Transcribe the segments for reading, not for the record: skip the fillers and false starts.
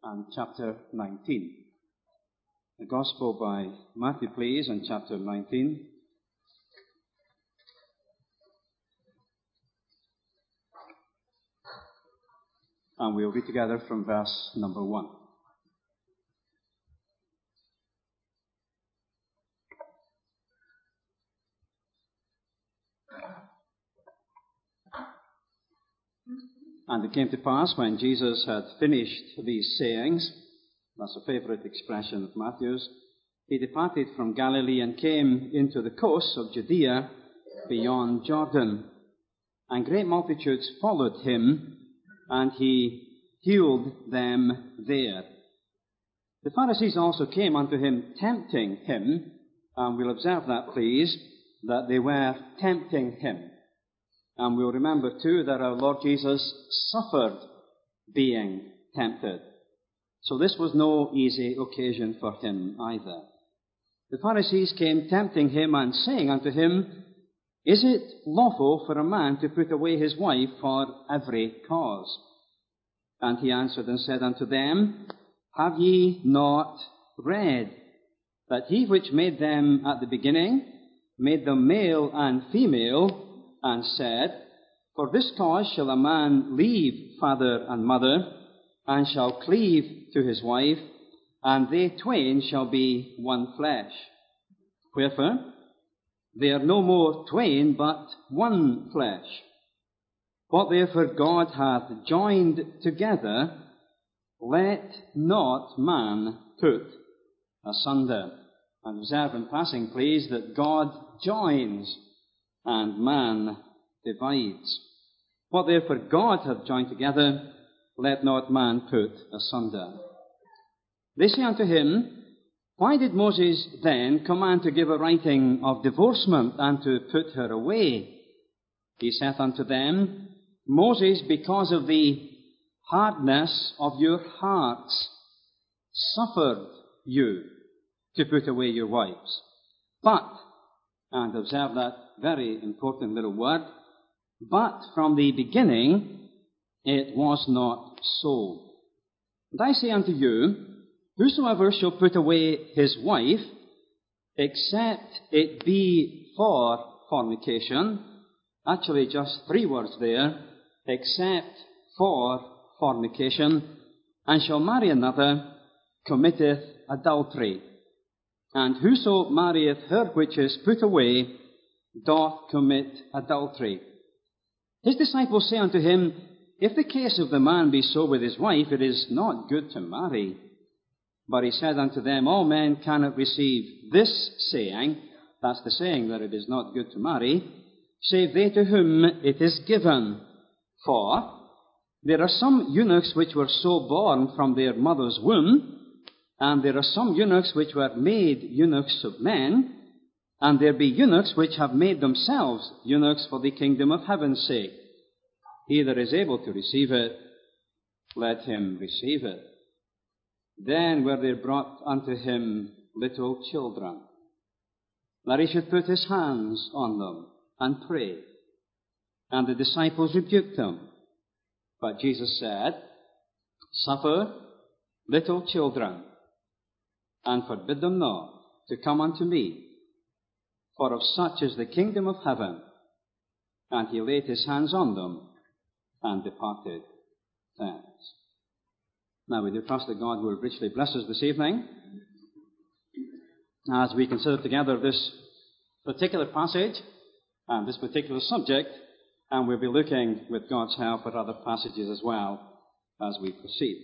and chapter 19. The Gospel by Matthew, please, and chapter 19. And we'll read together from verse number 1. And it came to pass, when Jesus had finished these sayings, that's a favourite expression of Matthew's, he departed from Galilee and came into the coasts of Judea beyond Jordan. And great multitudes followed him, and he healed them there. The Pharisees also came unto him, tempting him, and we'll observe that, please, that they were tempting him. And we'll remember, too, that our Lord Jesus suffered being tempted. So this was no easy occasion for him either. The Pharisees came tempting him and saying unto him, Is it lawful for a man to put away his wife for every cause? And he answered and said unto them, Have ye not read that he which made them at the beginning made them male and female, and said, For this cause shall a man leave father and mother, and shall cleave to his wife, and they twain shall be one flesh. Wherefore, they are no more twain, but one flesh. What therefore God hath joined together, let not man put asunder. And observe in passing, please, that God joins and man divides. What therefore God hath joined together, let not man put asunder. They say unto him, Why did Moses then command to give a writing of divorcement and to put her away? He saith unto them, Moses, because of the hardness of your hearts, suffered you to put away your wives. But, and observe that very important little word, but from the beginning it was not so. And I say unto you, Whosoever shall put away his wife, except it be for fornication, actually just 3 words there, except for fornication, and shall marry another, committeth adultery. And whoso marrieth her which is put away, doth commit adultery. His disciples say unto him, If the case of the man be so with his wife, it is not good to marry. But he said unto them, All men cannot receive this saying, that's the saying that it is not good to marry, save they to whom it is given. For there are some eunuchs which were so born from their mother's womb, and there are some eunuchs which were made eunuchs of men, and there be eunuchs which have made themselves eunuchs for the kingdom of heaven's sake. He that is able to receive it, let him receive it. Then were there brought unto him little children, that he should put his hands on them and pray. And the disciples rebuked them. But Jesus said, Suffer little children, and forbid them not to come unto me, for of such is the kingdom of heaven. And he laid his hands on them, and departed thence. Now we do trust that God will richly bless us this evening, as we consider together this particular passage, and this particular subject, and we'll be looking, with God's help, at other passages as well, as we proceed.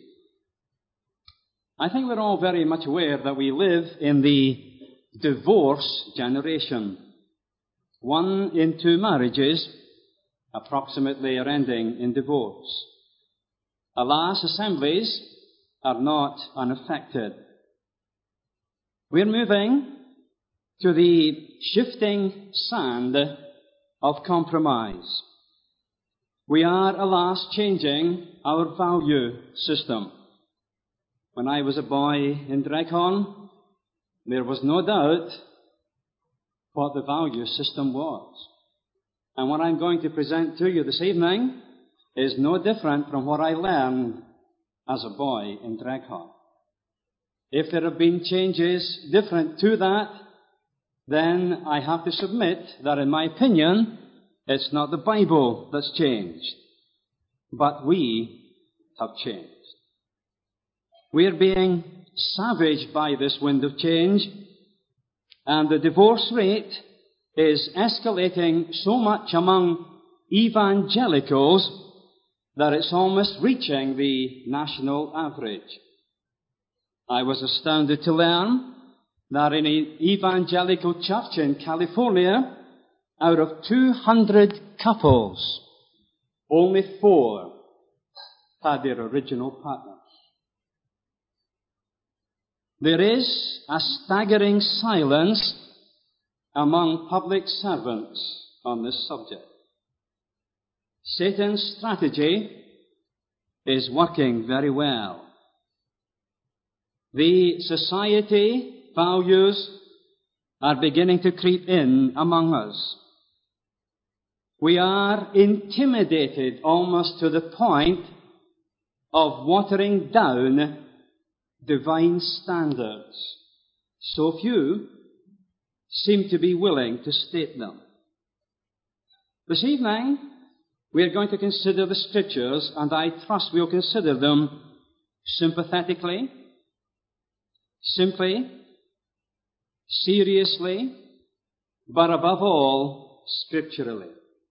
I think we're all very much aware that we live in the divorce generation. 1 in 2 marriages approximately are ending in divorce. Alas, assemblies are not unaffected. We're moving to the shifting sand of compromise. We are, alas, changing our value system. When I was a boy in Dreghorn, there was no doubt what the value system was. And what I'm going to present to you this evening is no different from what I learned as a boy in Dreghorn. If there have been changes different to that, then I have to submit that, in my opinion, it's not the Bible that's changed, but we have changed. We are being savaged by this wind of change, and the divorce rate is escalating so much among evangelicals that it's almost reaching the national average. I was astounded to learn that in an evangelical church in California, out of 200 couples, only 4 had their original partners. There is a staggering silence among public servants on this subject. Satan's strategy is working very well. The society values are beginning to creep in among us. We are intimidated almost to the point of watering down divine standards. So few seem to be willing to state them. This evening, we are going to consider the Scriptures, and I trust we'll consider them sympathetically, simply, seriously, but above all, scripturally.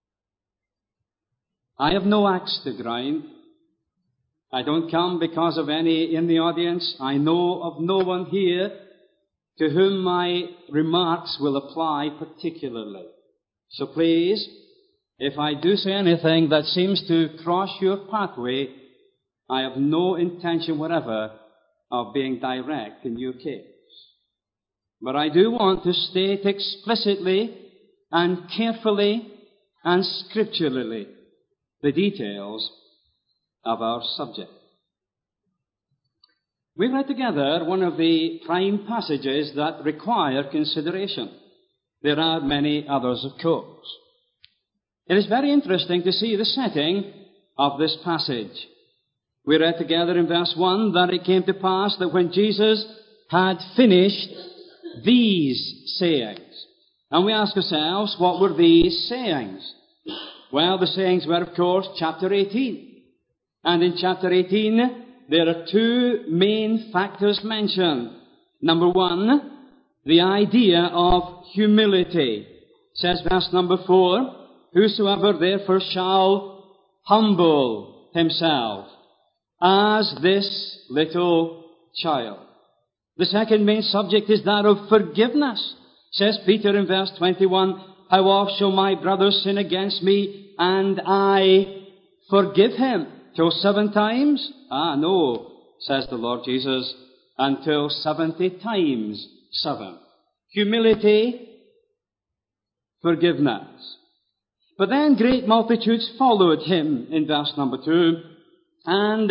I have no axe to grind. I don't come because of any in the audience. I know of no one here to whom my remarks will apply particularly. So please, if I do say anything that seems to cross your pathway, I have no intention whatever of being direct in your case. But I do want to state explicitly and carefully and scripturally the details of our subject. We've read together one of the prime passages that require consideration. There are many others, of course. It is very interesting to see the setting of this passage. We read together in verse 1 that it came to pass that when Jesus had finished these sayings. And we ask ourselves, what were these sayings? Well, the sayings were, of course, chapter 18. And in chapter 18, there are 2 main factors mentioned. Number 1, the idea of humility. It says, verse number 4, whosoever therefore shall humble himself as this little child. The second main subject is that of forgiveness. Says Peter in verse 21, how oft shall my brother sin against me, and I forgive him? Till 7 times? No, says the Lord Jesus, until 70 times 7. Humility, forgiveness. But then great multitudes followed him in verse number 2, and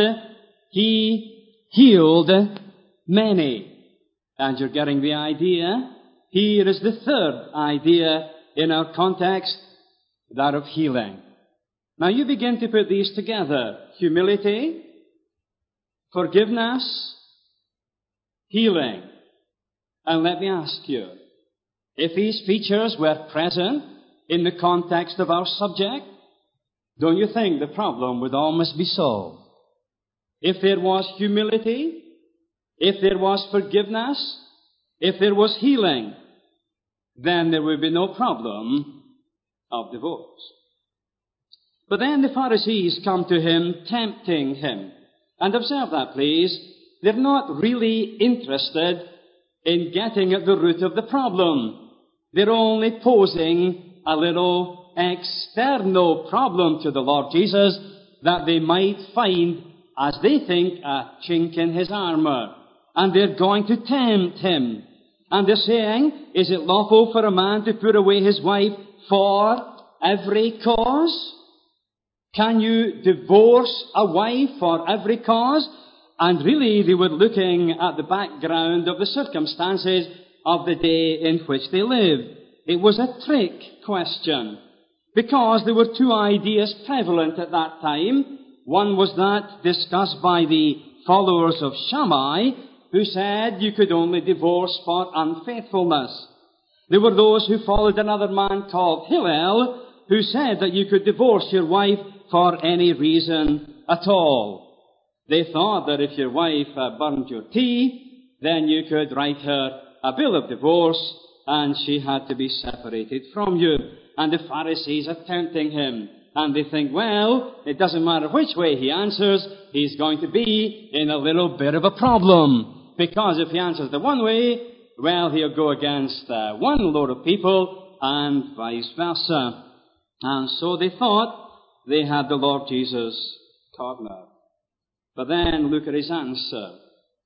he healed many. And you're getting the idea. Here is the third idea in our context, that of healing. Now you begin to put these together. Humility, forgiveness, healing. And let me ask you, if these features were present in the context of our subject, don't you think the problem would almost be solved? If there was humility, if there was forgiveness, if there was healing, then there would be no problem of divorce. But then the Pharisees come to him, tempting him. And observe that, please. They're not really interested in getting at the root of the problem. They're only posing a little external problem to the Lord Jesus that they might find, as they think, a chink in his armor. And they're going to tempt him. And they're saying, is it lawful for a man to put away his wife for every cause? Can you divorce a wife for every cause? And really, they were looking at the background of the circumstances of the day in which they lived. It was a trick question, because there were 2 ideas prevalent at that time. One was that discussed by the followers of Shammai, who said you could only divorce for unfaithfulness. There were those who followed another man called Hillel, who said that you could divorce your wife for any reason at all. They thought that if your wife burned your tea, then you could write her a bill of divorce, and she had to be separated from you. And the Pharisees are tempting him. And they think, well, it doesn't matter which way he answers, he's going to be in a little bit of a problem. Because if he answers the one way, well, he'll go against one load of people, and vice versa. And so they thought they had the Lord Jesus cornered. But then look at his answer.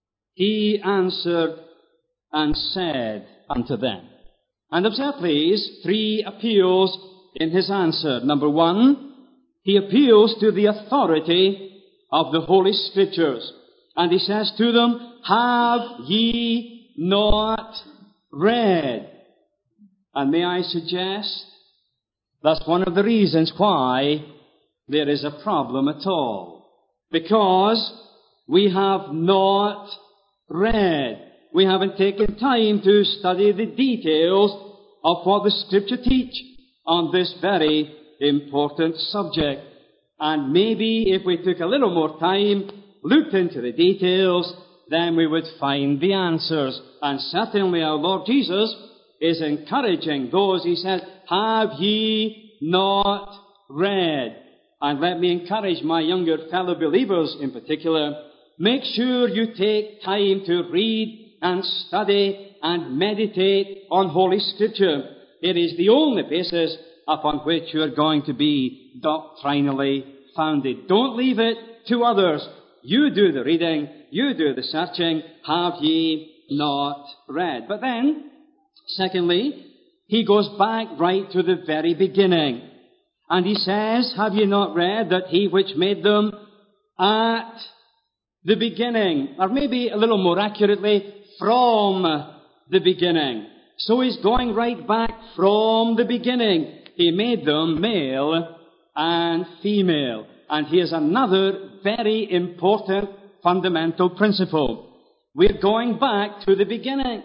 He answered and said unto them. And observe, please, 3 appeals in his answer. Number 1, he appeals to the authority of the Holy Scriptures. And he says to them, have ye not read? And may I suggest, that's one of the reasons why there is a problem at all. Because we have not read. We haven't taken time to study the details of what the Scripture teach on this very important subject. And maybe if we took a little more time, looked into the details, then we would find the answers. And certainly our Lord Jesus is encouraging those. He says, have ye not read? And let me encourage my younger fellow believers in particular, make sure you take time to read and study and meditate on Holy Scripture. It is the only basis upon which you are going to be doctrinally founded. Don't leave it to others. You do the reading, you do the searching. Have ye not read? But then, secondly, he goes back right to the very beginning. And he says, have ye not read that he which made them at the beginning, or maybe a little more accurately, from the beginning. So he's going right back from the beginning. He made them male and female. And here's another very important fundamental principle. We're going back to the beginning.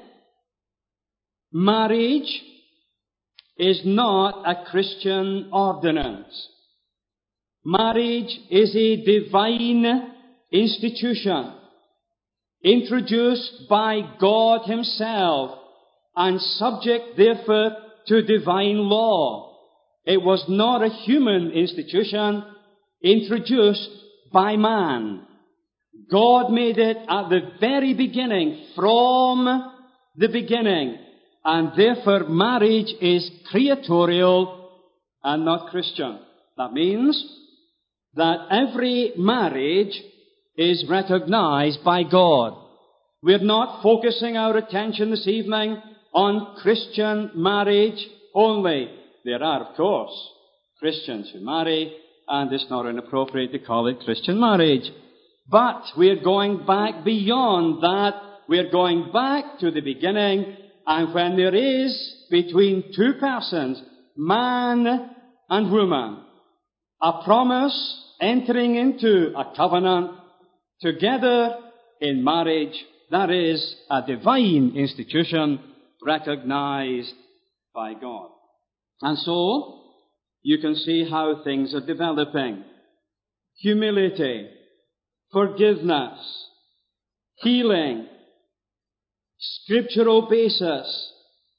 Marriage is not a Christian ordinance. Marriage is a divine institution introduced by God Himself and subject, therefore, to divine law. It was not a human institution introduced by man. God made it at the very beginning, from the beginning, and therefore marriage is creatorial and not Christian. That means that every marriage is recognized by God. We're not focusing our attention this evening on Christian marriage only. There are, of course, Christians who marry, and it's not inappropriate to call it Christian marriage. But we're going back beyond that. We're going back to the beginning, and when there is between two persons, man and woman, a promise entering into a covenant together in marriage, that is a divine institution recognized by God. And so, you can see how things are developing. Humility, forgiveness, healing, scriptural basis,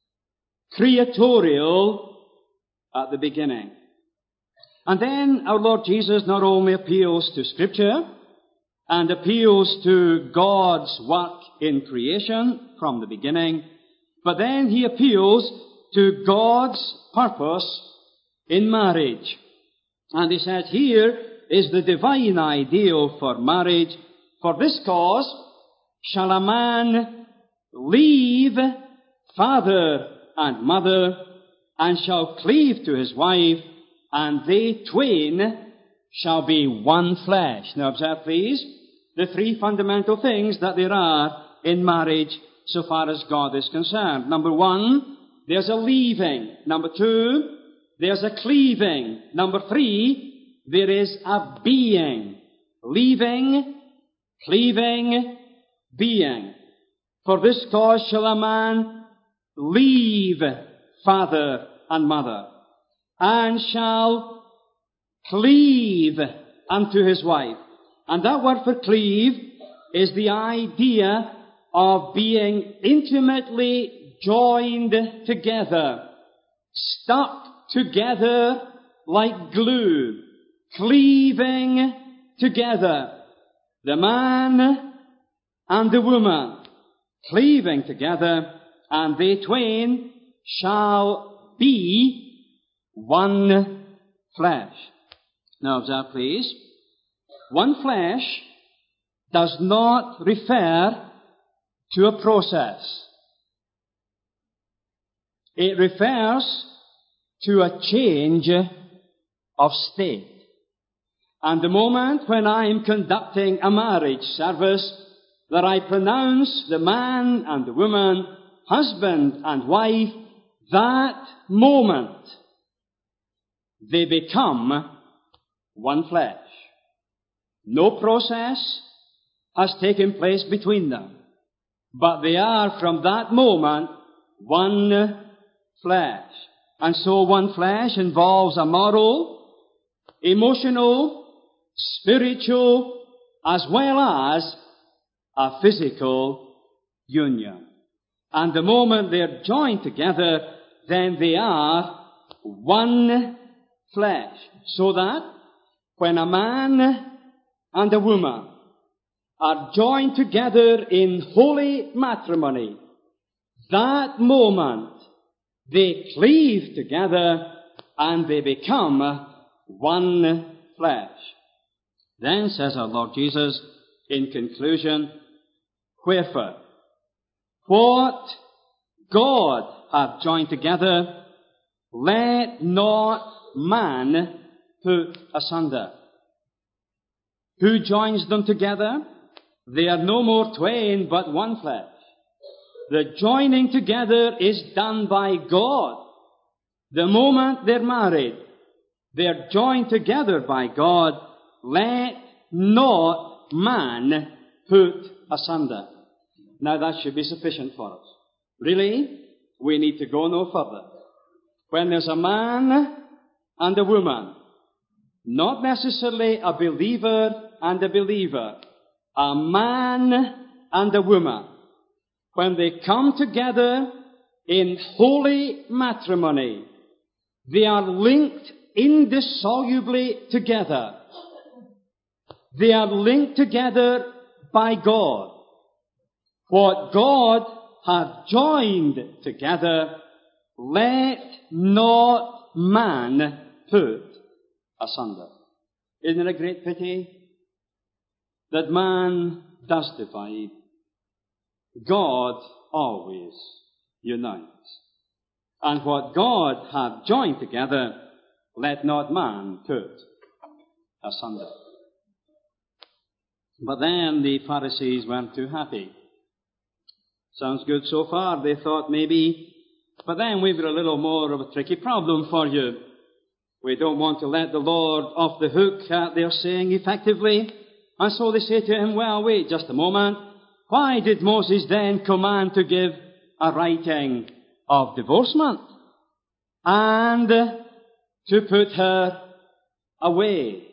creatorial at the beginning. And then our Lord Jesus not only appeals to Scripture and appeals to God's work in creation from the beginning, but then He appeals to God's purpose in marriage. And He says, here is the divine ideal for marriage. For this cause shall a man leave father and mother, and shall cleave to his wife, and they twain shall be one flesh. Now observe, please, the three fundamental things that there are in marriage so far as God is concerned. Number one, there's a leaving. Number two, there's a cleaving. Number three, there is a being. Leaving, cleaving being. For this cause shall a man leave father and mother, and shall cleave unto his wife. And that word for cleave is the idea of being intimately joined together, stuck together like glue, cleaving together. The man and the woman cleaving together, and they twain shall be one flesh. Now observe, please, one flesh does not refer to a process. It refers to a change of state. And the moment when I am conducting a marriage service, that I pronounce the man and the woman, husband and wife, that moment they become one flesh. No process has taken place between them, but they are from that moment one flesh. And so one flesh involves a moral, emotional, spiritual, as well as a physical union. And the moment they're joined together, then they are one flesh. So that when a man and a woman are joined together in holy matrimony, that moment they cleave together and they become one flesh. Then says our Lord Jesus in conclusion, wherefore, what God hath joined together, let not man put asunder. Who joins them together? They are no more twain, but one flesh. The joining together is done by God. The moment they're married, they're joined together by God. Let not man put asunder. Now that should be sufficient for us. Really, we need to go no further. When there's a man and a woman, not necessarily a believer and a believer, a man and a woman, when they come together in holy matrimony, they are linked indissolubly together. They are linked together by God. What God hath joined together, let not man put asunder. Isn't it a great pity that man does divide? God always unites. And what God hath joined together, let not man put asunder. But then the Pharisees weren't too happy. Sounds good so far, they thought maybe, but then we've got a little more of a tricky problem for you. We don't want to let the Lord off the hook, they're saying effectively. And so they say to him, well, wait just a moment. Why did Moses then command to give a writing of divorcement and to put her away?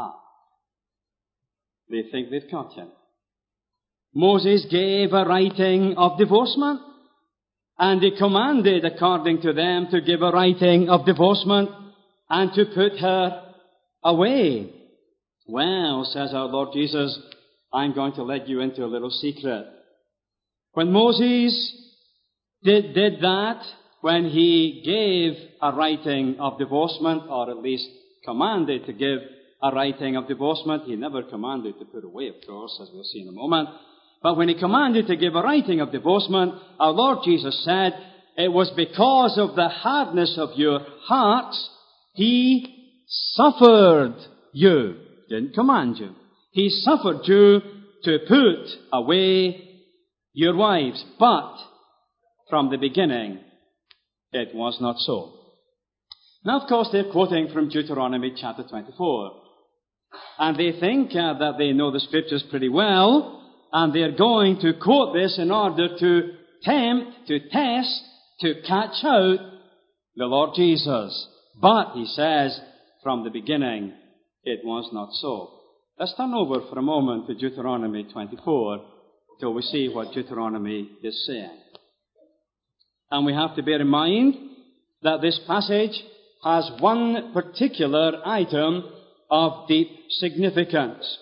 They think they've caught him. Moses gave a writing of divorcement, and he commanded, according to them, to give a writing of divorcement and to put her away. Well, says our Lord Jesus, I'm going to let you into a little secret. When Moses did that, when he gave a writing of divorcement, or at least commanded to give a writing of divorcement, he never commanded to put away, of course, as we'll see in a moment. But when he commanded to give a writing of divorcement, our Lord Jesus said, it was because of the hardness of your hearts, he suffered you. Didn't command you. He suffered you to put away your wives. But from the beginning, it was not so. Now, of course, they're quoting from Deuteronomy chapter 24. And they think that they know the Scriptures pretty well, and they're going to quote this in order to tempt, to test, to catch out the Lord Jesus. But, he says, from the beginning, it was not so. Let's turn over for a moment to Deuteronomy 24 till we see what Deuteronomy is saying. And we have to bear in mind that this passage has one particular item of deep significance.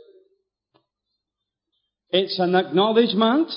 It's an acknowledgement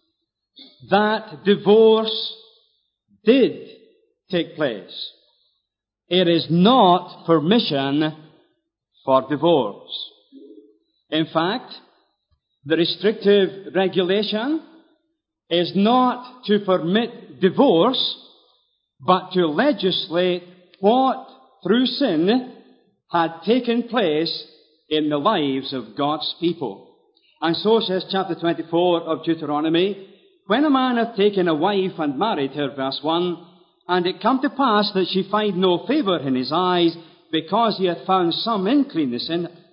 that divorce did take place. It is not permission for divorce. In fact, the restrictive regulation is not to permit divorce, but to legislate what, through sin, had taken place in the lives of God's people. And so says chapter 24 of Deuteronomy, when a man hath taken a wife and married her, verse 1, and it come to pass that she find no favour in his eyes, because he hath found some uncleanness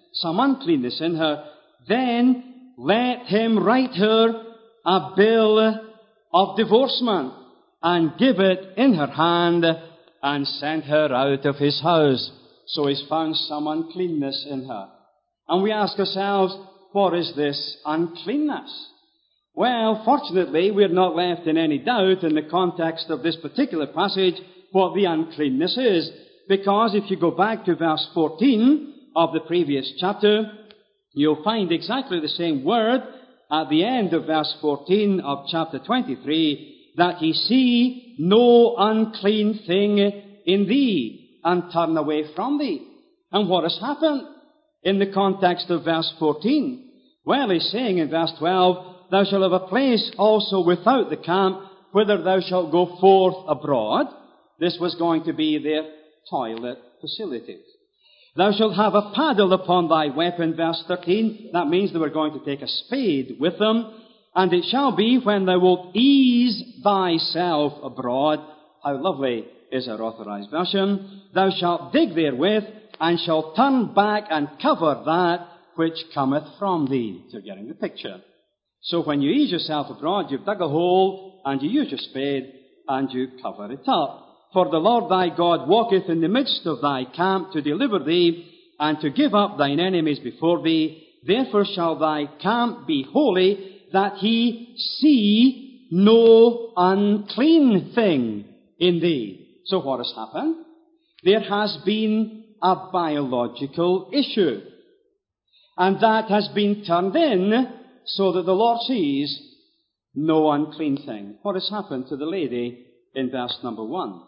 in her, then let him write her a bill of divorcement, and give it in her hand, and send her out of his house. So he's found some uncleanness in her. And we ask ourselves, what is this uncleanness? Well, fortunately, we're not left in any doubt in the context of this particular passage what the uncleanness is. Because if you go back to verse 14 of the previous chapter, you'll find exactly the same word at the end of verse 14 of chapter 23, that he see no unclean thing in thee, and turn away from thee. And what has happened in the context of verse 14? Well, he's saying in verse 12, thou shalt have a place also without the camp, whither thou shalt go forth abroad. This was going to be their toilet facilities. Thou shalt have a paddle upon thy weapon, verse 13. That means they were going to take a spade with them. And it shall be when thou wilt ease thyself abroad. How lovely is our authorized version. Thou shalt dig therewith, and shalt turn back and cover that which cometh from thee. So you're getting the picture. So when you ease yourself abroad, you've dug a hole, and you use your spade, and you cover it up. For the Lord thy God walketh in the midst of thy camp to deliver thee, and to give up thine enemies before thee. Therefore shall thy camp be holy, that he see no unclean thing in thee. So what has happened? There has been a biological issue. And that has been turned in so that the Lord sees no unclean thing. What has happened to the lady in verse number 1?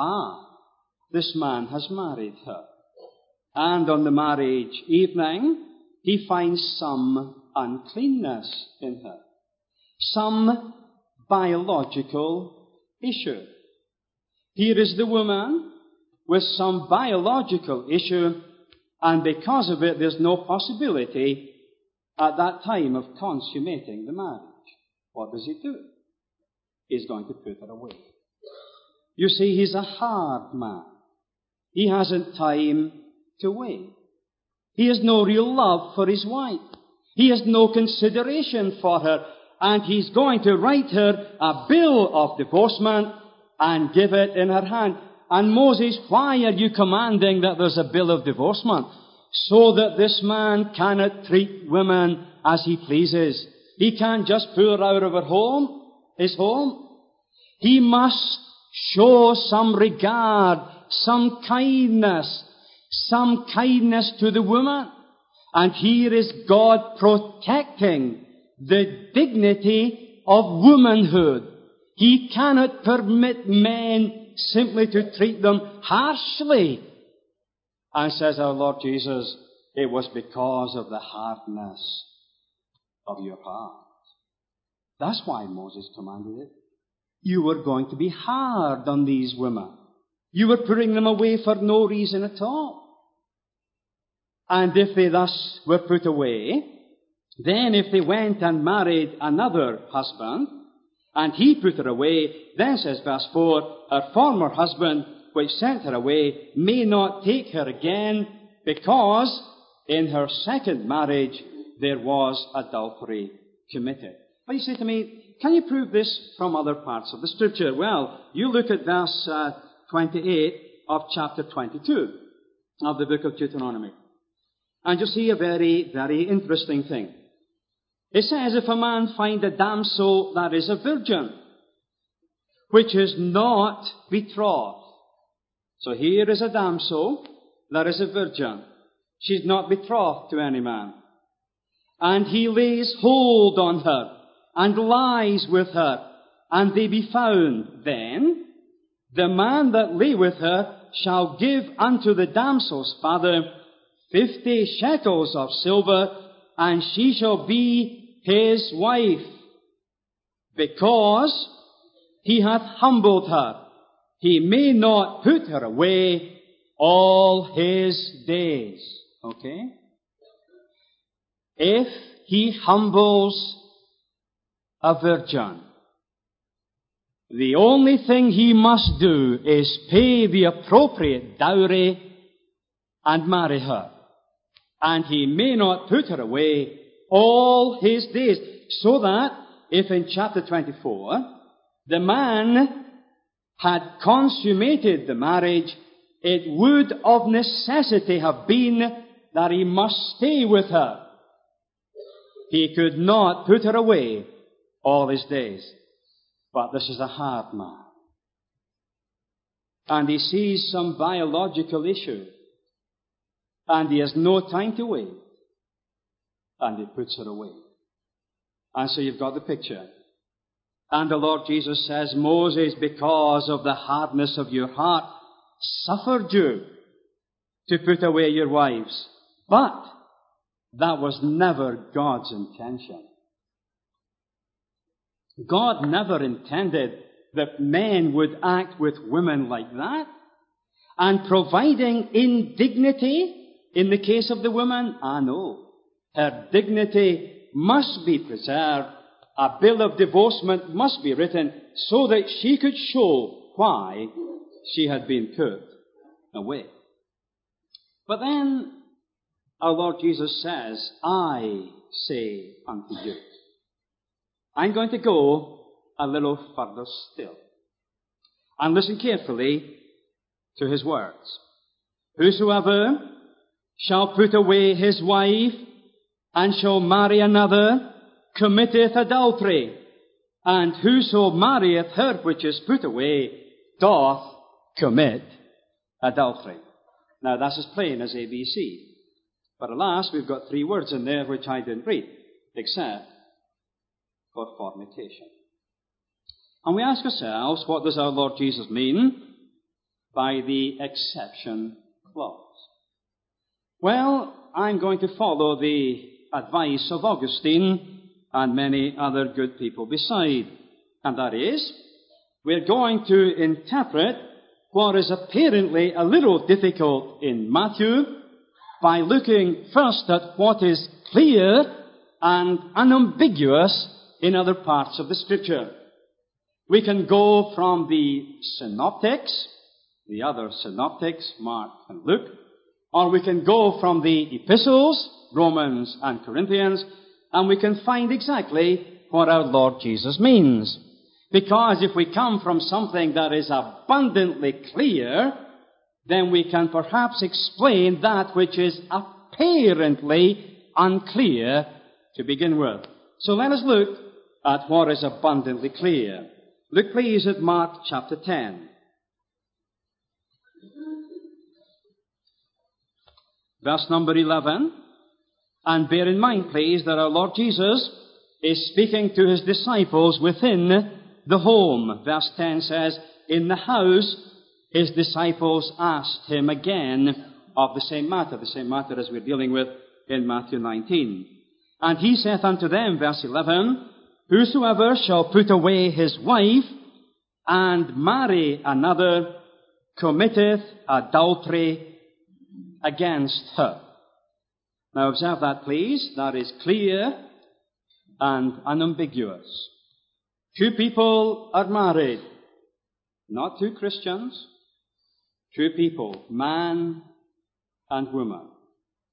This man has married her. And on the marriage evening, he finds some uncleanness in her. Some biological issue. Here is the woman with some biological issue, and because of it, there's no possibility at that time of consummating the marriage. What does he do? He's going to put her away. You see, he's a hard man. He hasn't time to wait. He has no real love for his wife. He has no consideration for her. And he's going to write her a bill of divorcement and give it in her hand. And Moses, why are you commanding that there's a bill of divorcement? So that this man cannot treat women as he pleases. He can't just pull her out of her home, his home. He must show some regard, some kindness to the woman. And here is God protecting the dignity of womanhood. He cannot permit men simply to treat them harshly. And says our Lord Jesus, it was because of the hardness of your heart. That's why Moses commanded it. You were going to be hard on these women. You were putting them away for no reason at all. And if they thus were put away, then if they went and married another husband, and he put her away, then says verse 4, her former husband, which sent her away, may not take her again, because in her second marriage there was adultery committed. But you say to me, can you prove this from other parts of the Scripture? Well, you look at verse 28 of chapter 22 of the book of Deuteronomy, and you'll see a very, very interesting thing. It says, if a man find a damsel that is a virgin, which is not betrothed. So here is a damsel that is a virgin. She's not betrothed to any man. And he lays hold on her, and lies with her, and they be found. Then the man that lay with her shall give unto the damsel's father 50 shekels of silver, and she shall be his wife, because he hath humbled her. He may not put her away all his days. Okay? If he humbles a virgin, the only thing he must do is pay the appropriate dowry and marry her. And he may not put her away all his days. So that, if in chapter 24, the man had consummated the marriage, it would of necessity have been that he must stay with her. He could not put her away all his days. But this is a hard man. And he sees some biological issue. And he has no time to wait. And he puts her away. And so you've got the picture. And the Lord Jesus says, Moses, because of the hardness of your heart, suffered you to put away your wives. But that was never God's intention. God never intended that men would act with women like that. And providing indignity in the case of the woman, no. Her dignity must be preserved. A bill of divorcement must be written so that she could show why she had been put away. But then our Lord Jesus says, I say unto you. I'm going to go a little further still. And listen carefully to his words. Whosoever shall put away his wife and shall marry another committeth adultery. And whoso marrieth her which is put away doth commit adultery. Now that's as plain as ABC. But alas, we've got 3 words in there which I didn't read, except for fornication. And we ask ourselves, what does our Lord Jesus mean by the exception clause? Well, I'm going to follow the advice of Augustine and many other good people beside. And that is, we're going to interpret what is apparently a little difficult in Matthew by looking first at what is clear and unambiguous in other parts of the Scripture. We can go from the synoptics, the other synoptics, Mark and Luke, or we can go from the epistles, Romans and Corinthians, and we can find exactly what our Lord Jesus means. Because if we come from something that is abundantly clear, then we can perhaps explain that which is apparently unclear to begin with. So let us look at what is abundantly clear. Look please at Mark chapter 10. Verse number 11. And bear in mind, please, that our Lord Jesus is speaking to his disciples within the home. Verse 10 says, in the house, his disciples asked him again of the same matter as we're dealing with in Matthew 19. And he saith unto them, verse 11, whosoever shall put away his wife and marry another committeth adultery against her. Now observe that, please. That is clear and unambiguous. 2 people are married. Not 2 Christians. 2 people, man and woman.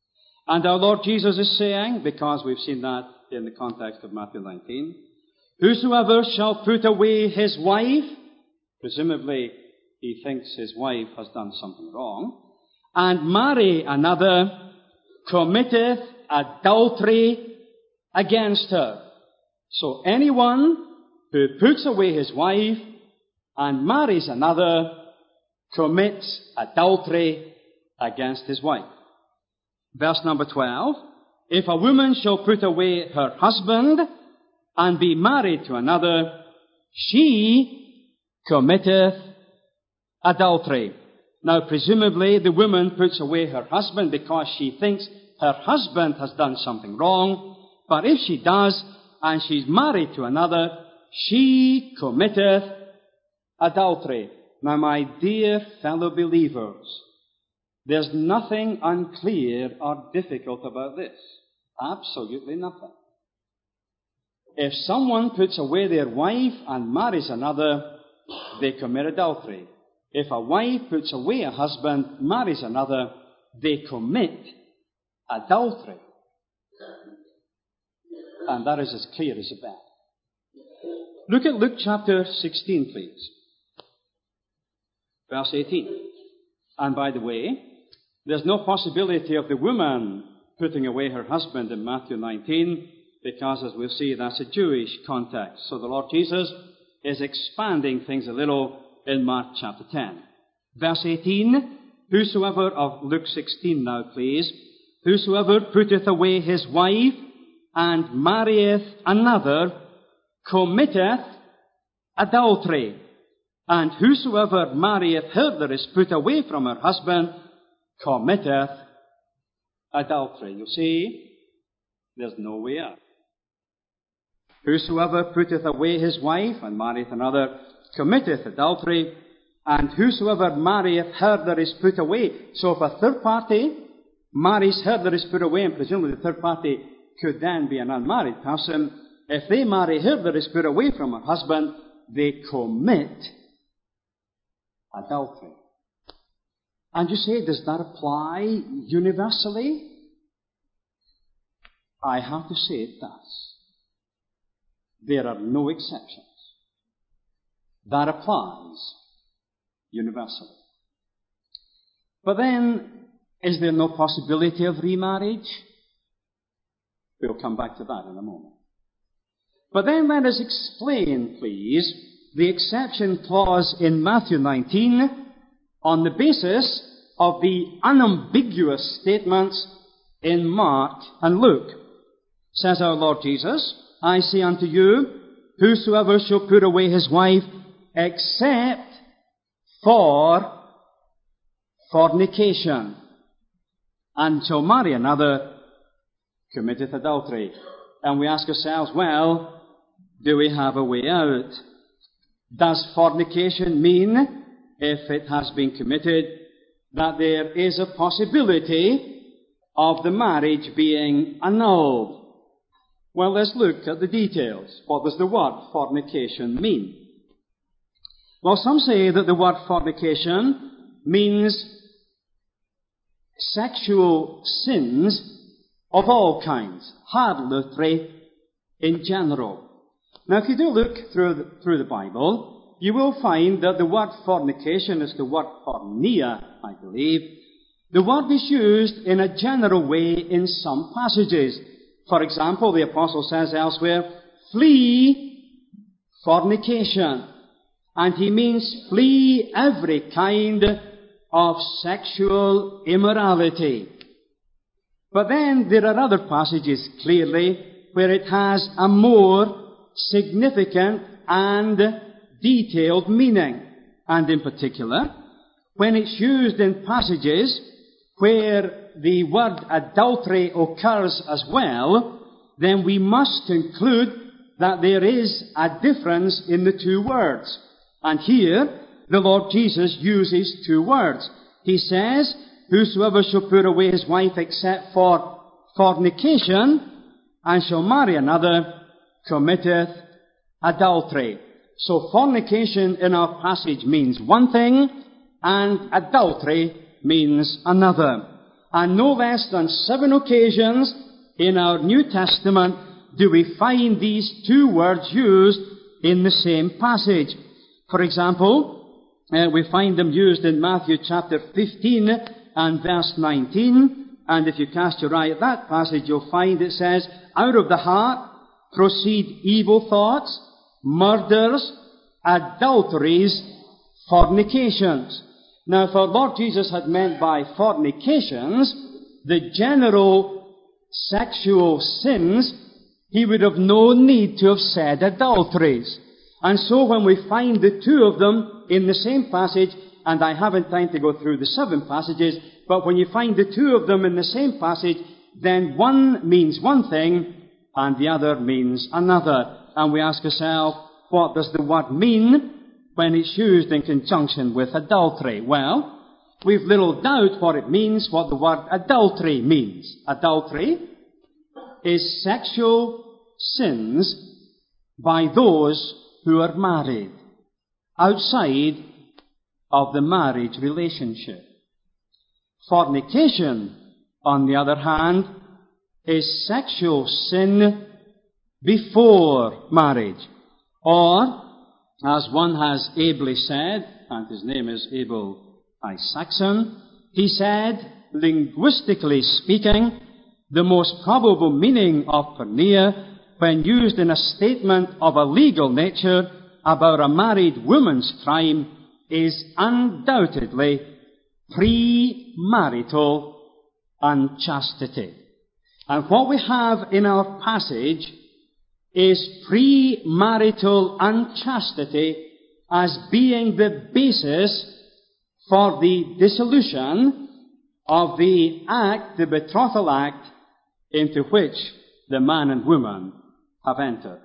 And our Lord Jesus is saying, because we've seen that in the context of Matthew 19, whosoever shall put away his wife, presumably he thinks his wife has done something wrong, and marry another, committeth adultery against her. So anyone who puts away his wife and marries another commits adultery against his wife. Verse number 12, if a woman shall put away her husband and be married to another, she committeth adultery. Now, presumably, the woman puts away her husband because she thinks her husband has done something wrong. But if she does, and she's married to another, she committeth adultery. Now, my dear fellow believers, there's nothing unclear or difficult about this. Absolutely nothing. If someone puts away their wife and marries another, they commit adultery. If a wife puts away a husband, marries another, they commit adultery. And that is as clear as a bell. Look at Luke chapter 16, please. Verse 18. And by the way, there's no possibility of the woman putting away her husband in Matthew 19, because as we'll see, that's a Jewish context. So the Lord Jesus is expanding things a little in Mark chapter 10. Verse 18, whosoever, of Luke 16 now please, whosoever putteth away his wife and marrieth another committeth adultery. And whosoever marrieth her that is put away from her husband committeth adultery. You see, there's no way out. Whosoever putteth away his wife and marrieth another committeth adultery, and whosoever marrieth her that is put away. So if a third party marries her that is put away, and presumably the third party could then be an unmarried person, if they marry her that is put away from her husband, they commit adultery. And you say, does that apply universally? I have to say it does. There are no exceptions. That applies universally. But then, is there no possibility of remarriage? We'll come back to that in a moment. But then let us explain, please, the exception clause in Matthew 19 on the basis of the unambiguous statements in Mark and Luke. Says our Lord Jesus, I say unto you, whosoever shall put away his wife except for fornication, and shall marry another, committeth adultery. And we ask ourselves, well, do we have a way out? Does fornication mean, if it has been committed, that there is a possibility of the marriage being annulled? Well, let's look at the details. What does the word fornication mean? Well, some say that the word fornication means sexual sins of all kinds, harlotry in general. Now, if you do look through the Bible, you will find that the word fornication is the word porneia, I believe. The word is used in a general way in some passages. For example, the apostle says elsewhere, flee fornication. And he means flee every kind of sexual immorality. But then there are other passages clearly where it has a more significant and detailed meaning. And in particular, when it's used in passages where the word adultery occurs as well, then we must conclude that there is a difference in the two words. And here, the Lord Jesus uses two words. He says, whosoever shall put away his wife except for fornication, and shall marry another, committeth adultery. So fornication in our passage means one thing, and adultery means another. and no less than 7 occasions in our New Testament do we find these two words used in the same passage. For example, we find them used in Matthew chapter 15 and verse 19. And if you cast your eye at that passage, you'll find it says, out of the heart proceed evil thoughts, murders, adulteries, fornications. Now, if our Lord Jesus had meant by fornications the general sexual sins, he would have no need to have said adulteries. And so when we find the two of them in the same passage, and I haven't time to go through the 7 passages, but when you find the two of them in the same passage, then one means one thing and the other means another. And we ask ourselves, what does the word mean when it's used in conjunction with adultery? Well, we've little doubt what it means, what the word adultery means. Adultery is sexual sins by those who are married, outside of the marriage relationship. Fornication, on the other hand, is sexual sin before marriage. Or, as one has ably said, and his name is Abel Isaacson, he said, linguistically speaking, the most probable meaning of porneia, when used in a statement of a legal nature about a married woman's crime, is undoubtedly premarital unchastity. And what we have in our passage is premarital unchastity as being the basis for the dissolution of the act, the betrothal act, into which the man and woman have entered.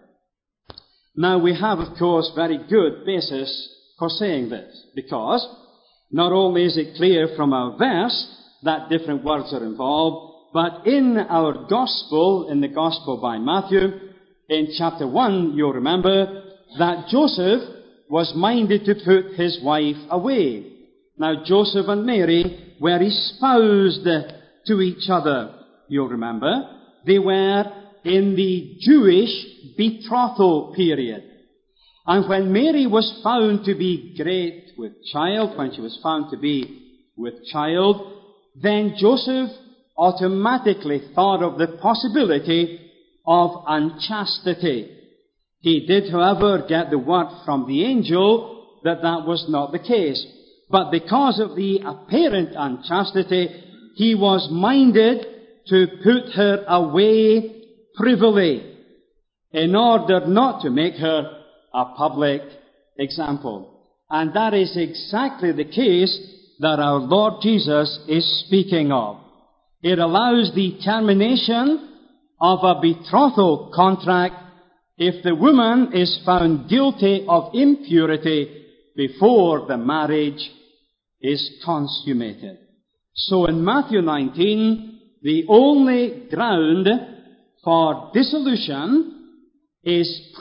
Now, we have, of course, very good basis for saying this, because not only is it clear from our verse that different words are involved, but in our Gospel, in the Gospel by Matthew, in chapter 1, you'll remember that Joseph was minded to put his wife away. Now, Joseph and Mary were espoused to each other, you'll remember. They were in the Jewish betrothal period. And when Mary was found to be great with child, when she was found to be with child, then Joseph automatically thought of the possibility of unchastity. He did, however, get the word from the angel that that was not the case. But because of the apparent unchastity, he was minded to put her away privily, in order not to make her a public example. And that is exactly the case that our Lord Jesus is speaking of. It allows the termination of a betrothal contract if the woman is found guilty of impurity before the marriage is consummated. So in Matthew 19, the only ground for dissolution is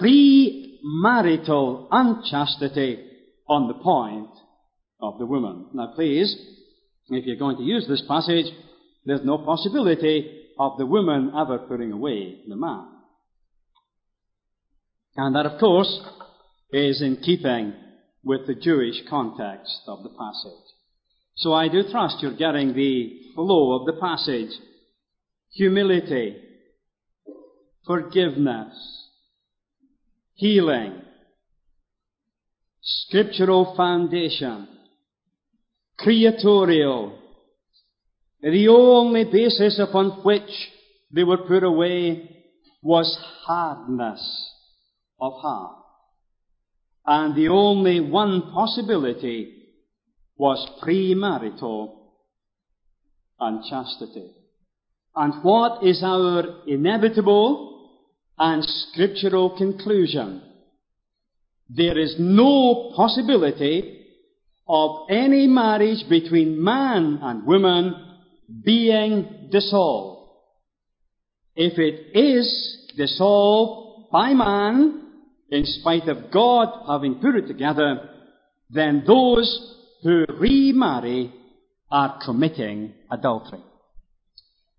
premarital unchastity on the point of the woman. Now please, if you're going to use this passage, there's no possibility of the woman ever putting away the man. And that, of course, is in keeping with the Jewish context of the passage. So I do trust you're getting the flow of the passage. Humility, forgiveness, healing, scriptural foundation, creatorial. The only basis upon which they were put away was hardness of heart. And the only one possibility was premarital unchastity. And what is our inevitable and scriptural conclusion? There is no possibility of any marriage between man and woman being dissolved. If it is dissolved by man, in spite of God having put it together, then those who remarry are committing adultery.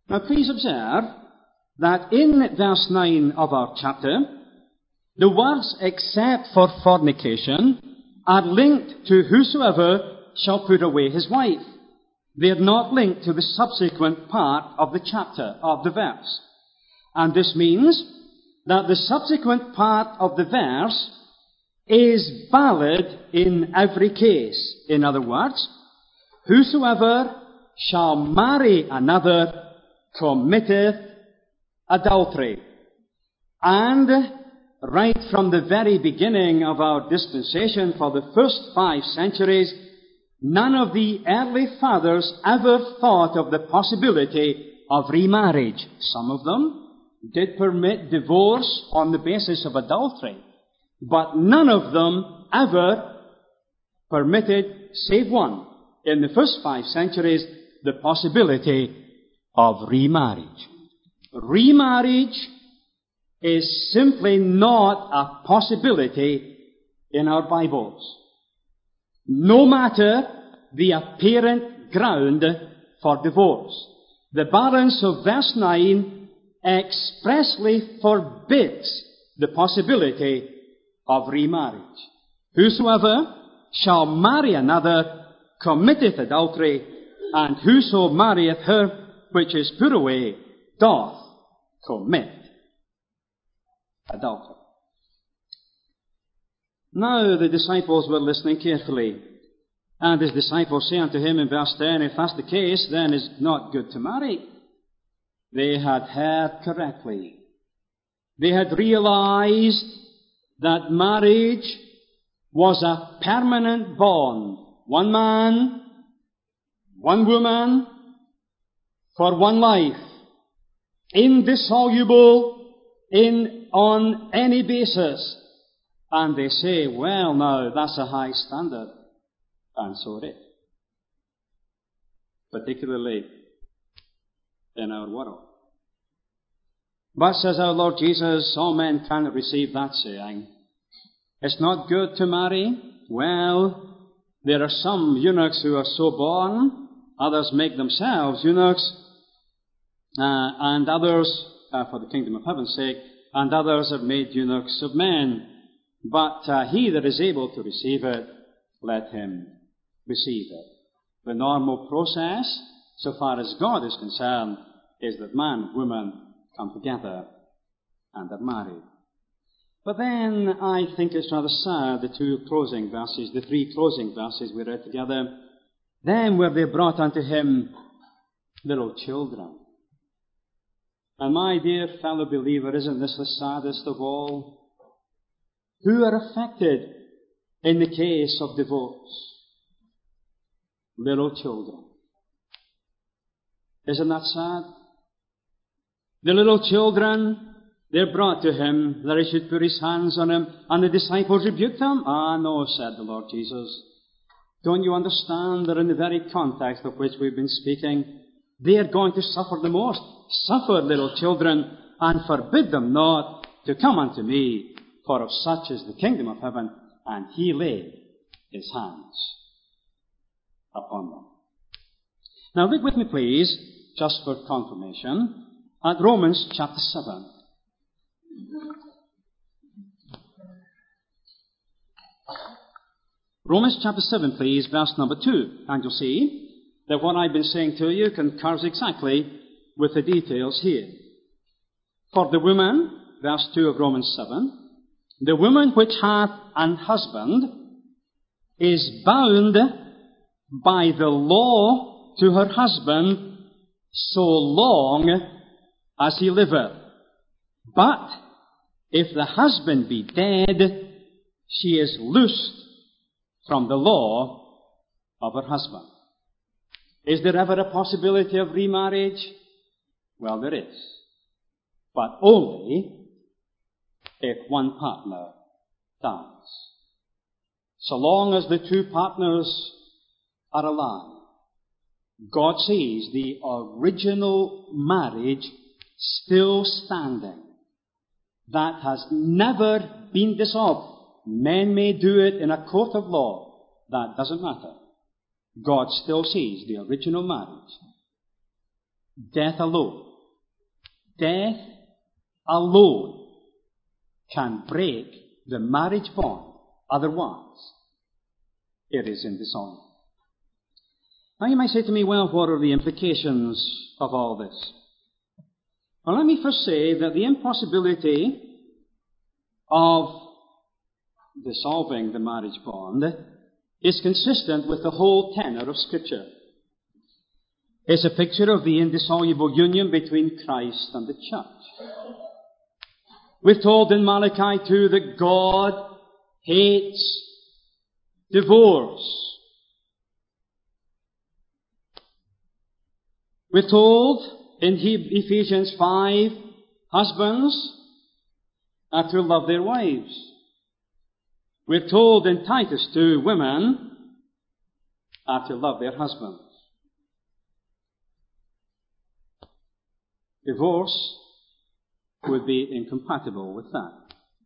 Now please observe that in verse 9 of our chapter, the words except for fornication are linked to whosoever shall put away his wife. They are not linked to the subsequent part of the chapter, of the verse. And this means that the subsequent part of the verse is valid in every case. In other words, whosoever shall marry another committeth adultery. And right from the very beginning of our dispensation, for the first 5 centuries, none of the early fathers ever thought of the possibility of remarriage. Some of them did permit divorce on the basis of adultery, but none of them ever permitted, save one, in the first 5 centuries, the possibility of remarriage. Remarriage is simply not a possibility in our Bibles, no matter the apparent ground for divorce. The balance of verse 9 expressly forbids the possibility of remarriage. Whosoever shall marry another committeth adultery, and whoso marrieth her which is put away doth commit adultery. Now the disciples were listening carefully, and his disciples say unto him in verse 10, if that's the case, then it's not good to marry. They had heard correctly. They had realized that marriage was a permanent bond. One man, one woman, for one life. Indissoluble on any basis. And they say, well now, that's a high standard. And so it is. Particularly in our world. But, says our Lord Jesus, all men cannot receive that saying. It's not good to marry. Well, there are some eunuchs who are so born, others make themselves eunuchs, and others, for the kingdom of heaven's sake, and others are made eunuchs of men. But he that is able to receive it, let him receive it. The normal process, so far as God is concerned, is that man and woman come together and are married. But then I think it's rather sad, the 3 closing verses we read together. Then were they brought unto him little children. And my dear fellow believer, isn't this the saddest of all? Who are affected in the case of divorce? Little children. Isn't that sad? The little children, they're brought to him, that he should put his hands on him, and the disciples rebuked them. Ah, no, said the Lord Jesus. Don't you understand that in the very context of which we've been speaking, they are going to suffer the most? Suffer, little children, and forbid them not to come unto me, for of such is the kingdom of heaven. And he laid his hands upon them. Now look with me, please, just for confirmation, at Romans chapter 7. Romans chapter 7, please, verse number 2. And you'll see that what I've been saying to you concurs exactly with the details here. For the woman, verse 2 of Romans 7, the woman which hath an husband is bound by the law to her husband so long as he liveth. But if the husband be dead, she is loosed from the law of her husband. Is there ever a possibility of remarriage? Well, there is. But only if one partner dies. So long as the 2 partners are alive, God sees the original marriage still standing. That has never been dissolved. Men may do it in a court of law. That doesn't matter. God still sees the original marriage Death alone. Death alone can break the marriage bond. Otherwise, it is indissoluble. Now you might say to me, well, what are the implications of all this? Well, let me first say that the impossibility of dissolving the marriage bond is consistent with the whole tenor of Scripture. It's a picture of the indissoluble union between Christ and the church. We're told in Malachi 2 that God hates divorce. We're told in Ephesians 5, husbands are to love their wives. We're told in Titus 2, women are to love their husbands. Divorce would be incompatible with that.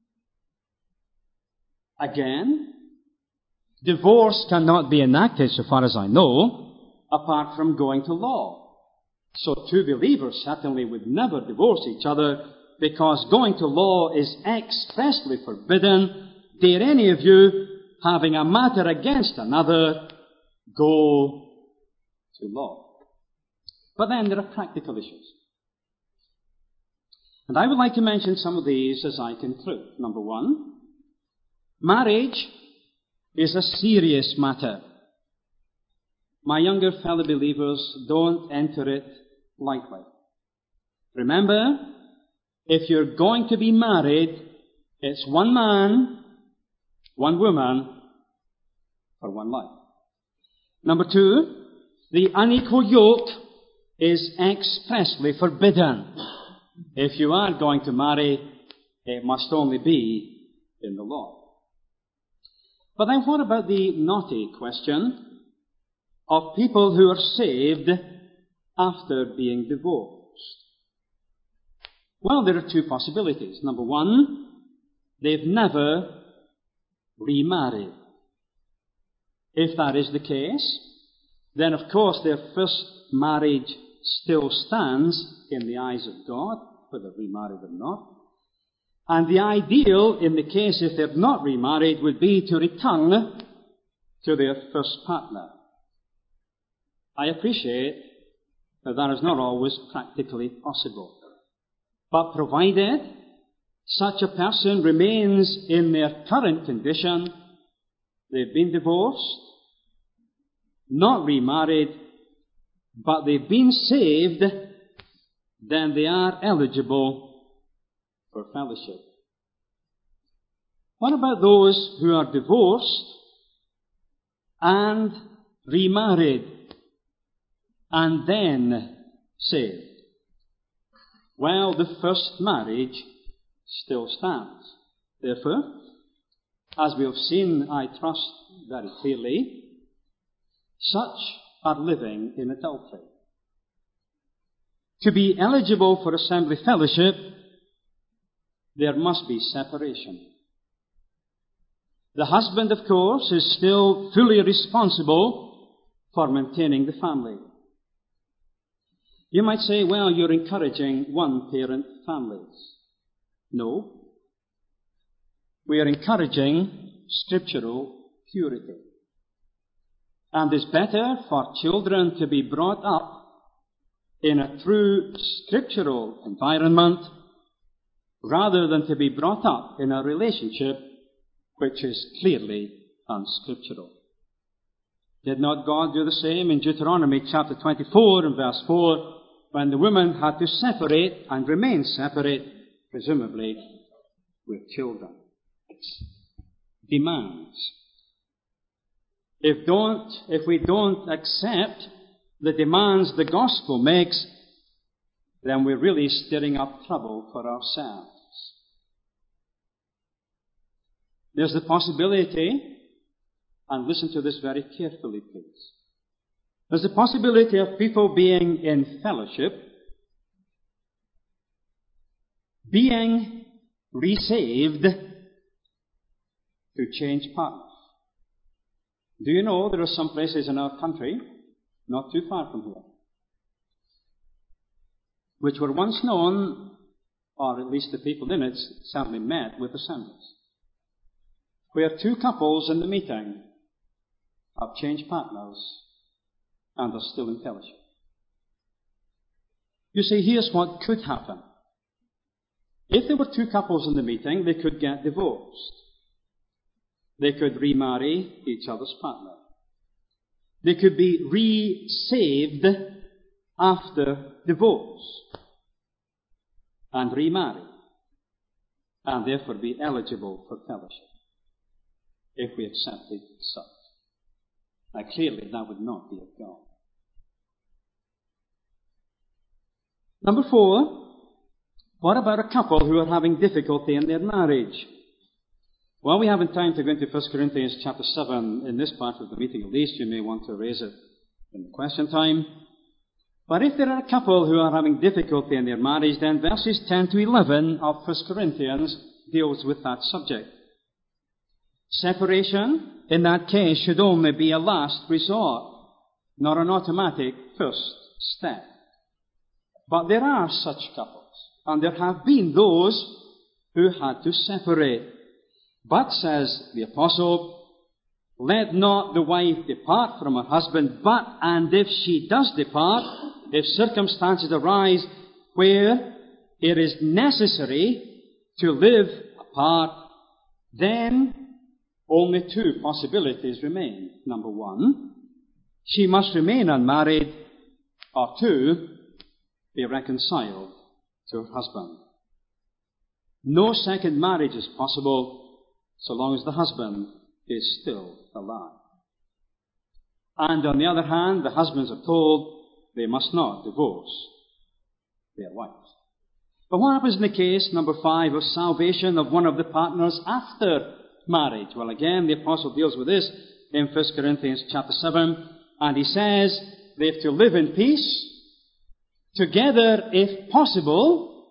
Again, divorce cannot be enacted, so far as I know, apart from going to law. So two believers certainly would never divorce each other, because going to law is expressly forbidden. Dare any of you, having a matter against another, go to law. But then there are practical issues. And I would like to mention some of these as I conclude. Number one, marriage is a serious matter. My younger fellow believers, don't enter it lightly. Remember, if you're going to be married, it's one man, one woman, for one life. Number two, the unequal yoke is expressly forbidden. If you are going to marry, it must only be in the law. But then what about the knotty question of people who are saved after being divorced? Well, there are two possibilities. Number one, they've never remarried. If that is the case, then of course their first marriage still stands in the eyes of God, whether remarried or not. And the ideal, in the case if they're not remarried, would be to return to their first partner. I appreciate that is not always practically possible. But provided such a person remains in their current condition, they've been divorced, not remarried, but they've been saved, then they are eligible for fellowship. What about those who are divorced and remarried and then saved? Well, the first marriage still stands. Therefore, as we have seen, I trust very clearly, such are living in adultery. To be eligible for assembly fellowship, there must be separation. The husband, of course, is still fully responsible for maintaining the family. You might say, well, you're encouraging one-parent families. No. We are encouraging scriptural purity. And it's better for children to be brought up in a true scriptural environment rather than to be brought up in a relationship which is clearly unscriptural. Did not God do the same in Deuteronomy chapter 24 and verse 4, when the woman had to separate and remain separate, presumably with children? Demands. If we don't accept the demands the gospel makes, then we're really stirring up trouble for ourselves. There's the possibility, and listen to this very carefully, please. There's the possibility of people being in fellowship, being resaved to change partners. Do you know there are some places in our country, not too far from here, which were once known, or at least the people in it certainly met with assemblies, where two couples in the meeting have changed partners and are still in fellowship. You see, here's what could happen. If there were two couples in the meeting, they could get divorced. They could remarry each other's partner. They could be re-saved after divorce and remarry, and therefore be eligible for fellowship, if we accepted such. Now, clearly, that would not be of God. Number 4, what about a couple who are having difficulty in their marriage? Well, we haven't time to go into 1 Corinthians chapter 7 in this part of the meeting. At least you may want to raise it in the question time. But if there are a couple who are having difficulty in their marriage, then verses 10 to 11 of 1 Corinthians deals with that subject. Separation, in that case, should only be a last resort, not an automatic first step. But there are such couples, and there have been those who had to separate. But, says the Apostle, let not the wife depart from her husband, but, and if she does depart, if circumstances arise where it is necessary to live apart, then only two possibilities remain. Number 1, she must remain unmarried, or 2, be reconciled to her husband. No second marriage is possible so long as the husband is still alive. And on the other hand, the husbands are told they must not divorce their wives. But what happens in the case, number 5, of salvation of one of the partners after marriage? Well, again, the Apostle deals with this in 1 Corinthians chapter 7, and he says they have to live in peace, together if possible,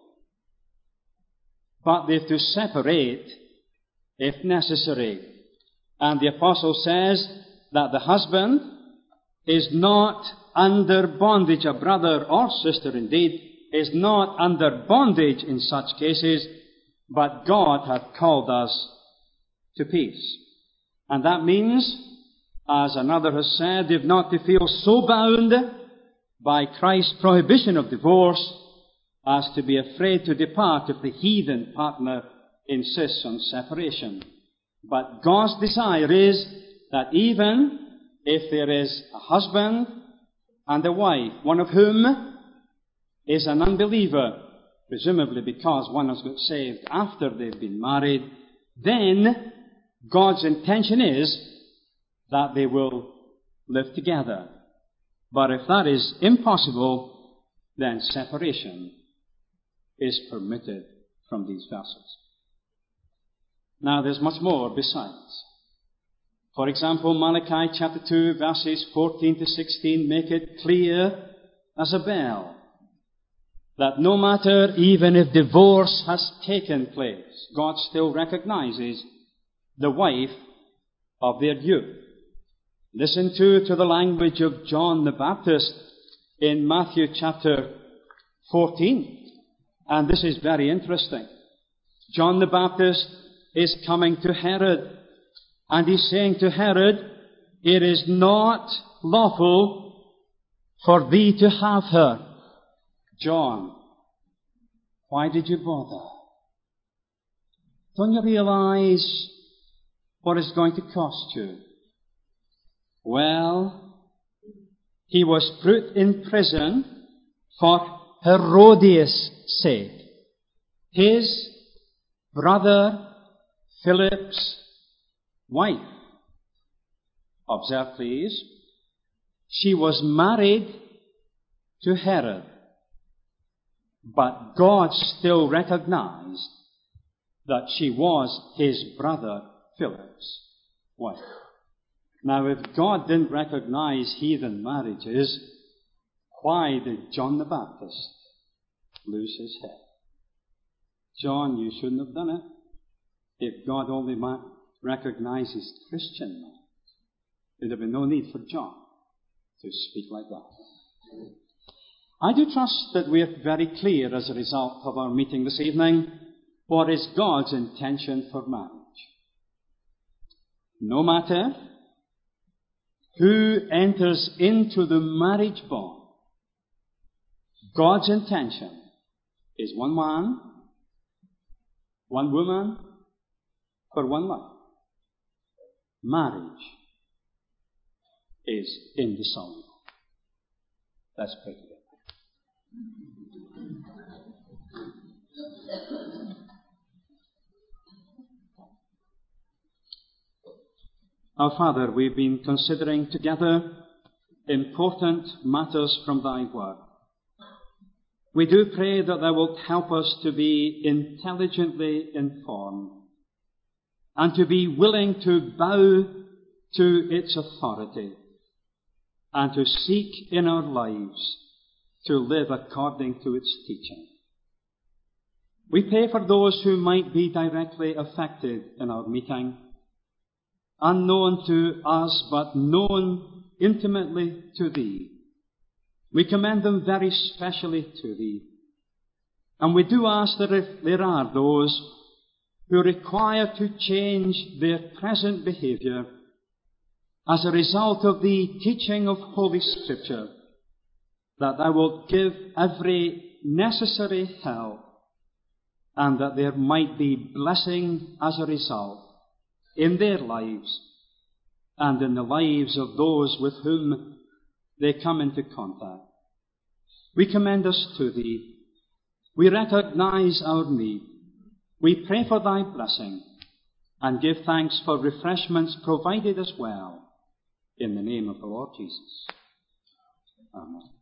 but they have to separate if necessary. And the Apostle says that the husband is not under bondage. A brother or sister, indeed, is not under bondage in such cases, but God hath called us to peace. And that means, as another has said, they've not to feel so bound by Christ's prohibition of divorce as to be afraid to depart if the heathen partner insists on separation. But God's desire is that even if there is a husband and a wife, one of whom is an unbeliever, presumably because one has got saved after they've been married, then God's intention is that they will live together. But if that is impossible, then separation is permitted from these verses. Now, there's much more besides. For example, Malachi chapter 2, verses 14 to 16 make it clear as a bell that no matter even if divorce has taken place, God still recognizes the wife of their youth. Listen to the language of John the Baptist in Matthew chapter 14. And this is very interesting. John the Baptist is coming to Herod, and he's saying to Herod, it is not lawful for thee to have her. John, why did you bother? Don't you realize what it's going to cost you? Well, he was put in prison for Herodias' sake. His brother Philip's wife. Observe, please. She was married to Herod, but God still recognized that she was his brother Philip's wife. Now, if God didn't recognize heathen marriages, why did John the Baptist lose his head? John, you shouldn't have done it. If God only recognizes Christian marriage, there'd have been no need for John to speak like that. I do trust that we are very clear as a result of our meeting this evening what is God's intention for marriage. No matter who enters into the marriage bond, God's intention is one man, one woman, for one life. Marriage is indissoluble. Let's pray together. Our Father, we've been considering together important matters from Thy Word. We do pray that Thou wilt help us to be intelligently informed and to be willing to bow to its authority and to seek in our lives to live according to its teaching. We pray for those who might be directly affected in our meeting, unknown to us but known intimately to Thee. We commend them very specially to Thee. And we do ask that if there are those who require to change their present behaviour as a result of the teaching of Holy Scripture, that Thou wilt give every necessary help, and that there might be blessing as a result in their lives and in the lives of those with whom they come into contact. We commend us to Thee. We recognize our need. We pray for Thy blessing and give thanks for refreshments provided as well, in the name of the Lord Jesus. Amen.